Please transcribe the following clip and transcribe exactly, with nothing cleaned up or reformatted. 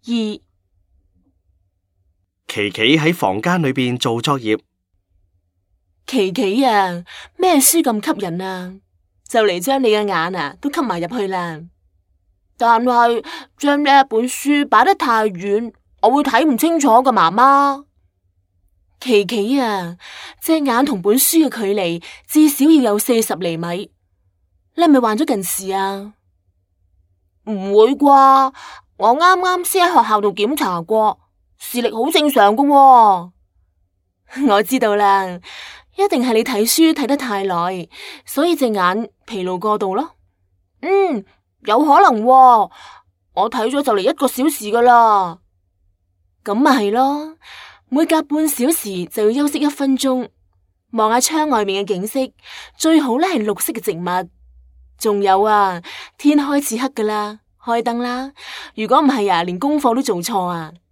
二， 琪琪喺房間裏邊做作業。 琪琪啊，咩書咁吸引啊？就嚟將你嘅眼啊都吸埋入去啦。但係將呢一本書擺得太遠，我會睇唔清楚㗎，媽媽。琪琪啊，隻眼同本書嘅距離至少要有四十厘米。你係咪患咗近視啊？唔會啩？我啱啱先喺學校度檢查過，視力好正常㗎喎。我知道啦，一定係你睇書睇得太耐，所以隻眼疲勞過度咯。嗯，有可能喎。我睇咗就嚟一個小時㗎啦。咁咪係咯，每隔半小時就要休息一分鐘，望下窗外面嘅景色，最好咧係綠色嘅植物。仲有啊，天開始黑㗎啦，開燈啦。如果唔係啊，連功課都做錯啊。